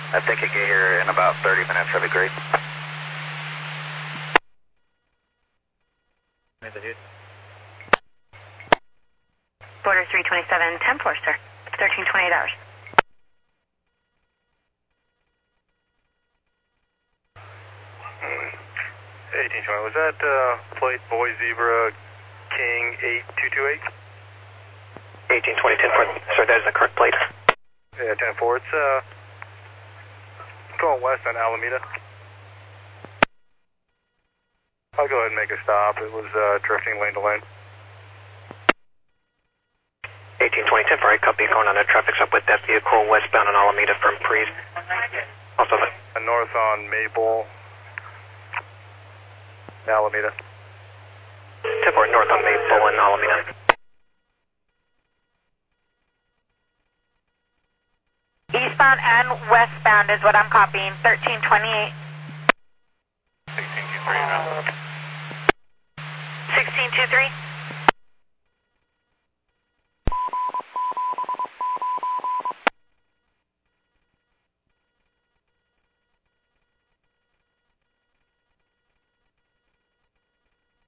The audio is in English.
I think it get here in about 30 minutes. That'd be great. Border 327, 10-4, sir. 1328 hours. Hey, 1820, was that plate Boy Zebra King 8228? 1820, 10-4, sir, that is the correct plate. Yeah, 10-4, it's going west on Alameda. I'll go ahead and make a stop. It was drifting lane to lane. 1820, 10-4, I copy, going on a traffic stop with that vehicle westbound on Alameda from Breeze. Also, north on Maple, Alameda. 10-4, north on Maple and Alameda. Eastbound and westbound is what I'm copying. 1328. 1623. 1623.